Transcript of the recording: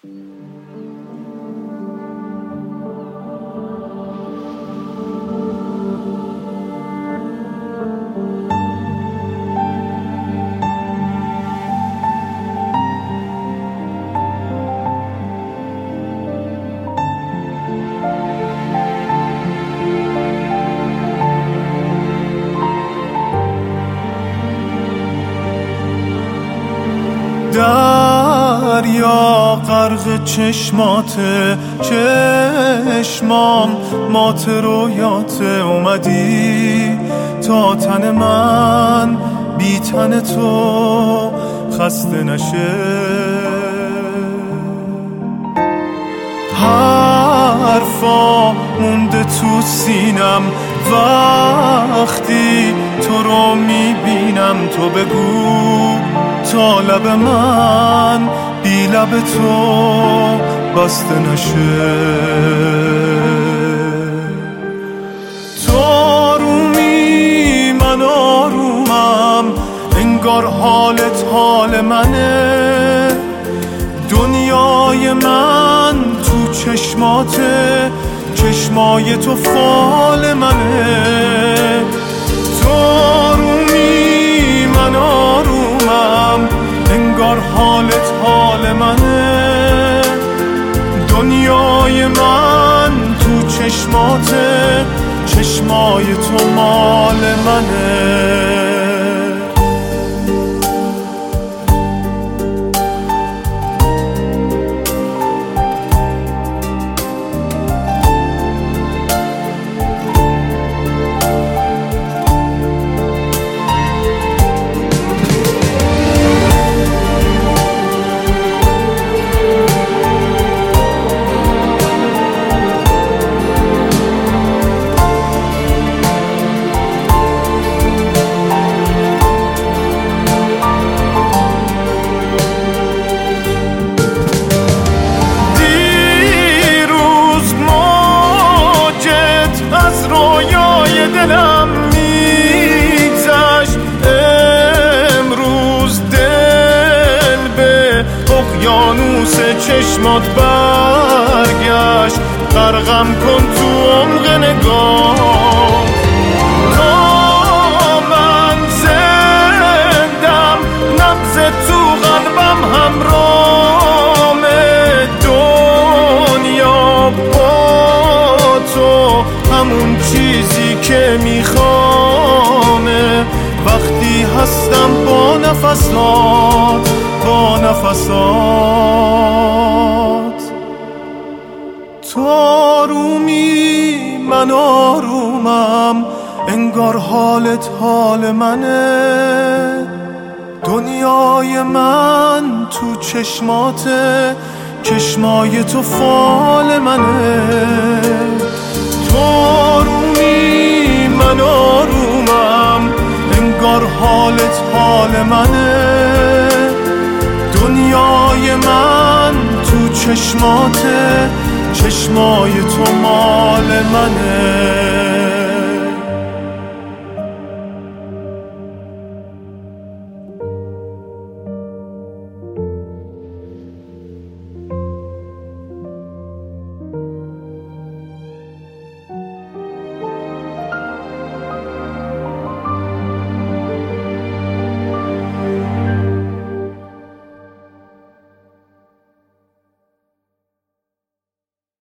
دریا غرق چشماته، چشمام مات رویاته. اومدی تا تن من بی تن تو خسته نشه. حرفا مونده تو سینم وقتی تو رو میبینم. تو بگو تا لب من بی لب تو بسته نشه. تو آرومی من آرومم، انگار حالت حال منه. دنیای من تو چشماته، چشمای تو فال منه. تو آرومی من آرومم، انگار حالت حال منه. دنیای من تو چشماته، چشمای تو مال منه. دلم میگذشت، امروز دل به اقیانوس چشمات برگشت. غرقم کن تو عمق نگاه تا من زندم، نبض تو قلبم همرام دنیا با تو. همون چیزی که میخوامه وقتی هستم با نفسات، با نفسات. تو آرومی من آرومم، انگار حالت حال منه. دنیای من تو چشماته، چشمای تو فال منه. تو آرومی من آرومم، انگار حالت حال منه. دنیای من تو چشماته، چشمای تو مال منه.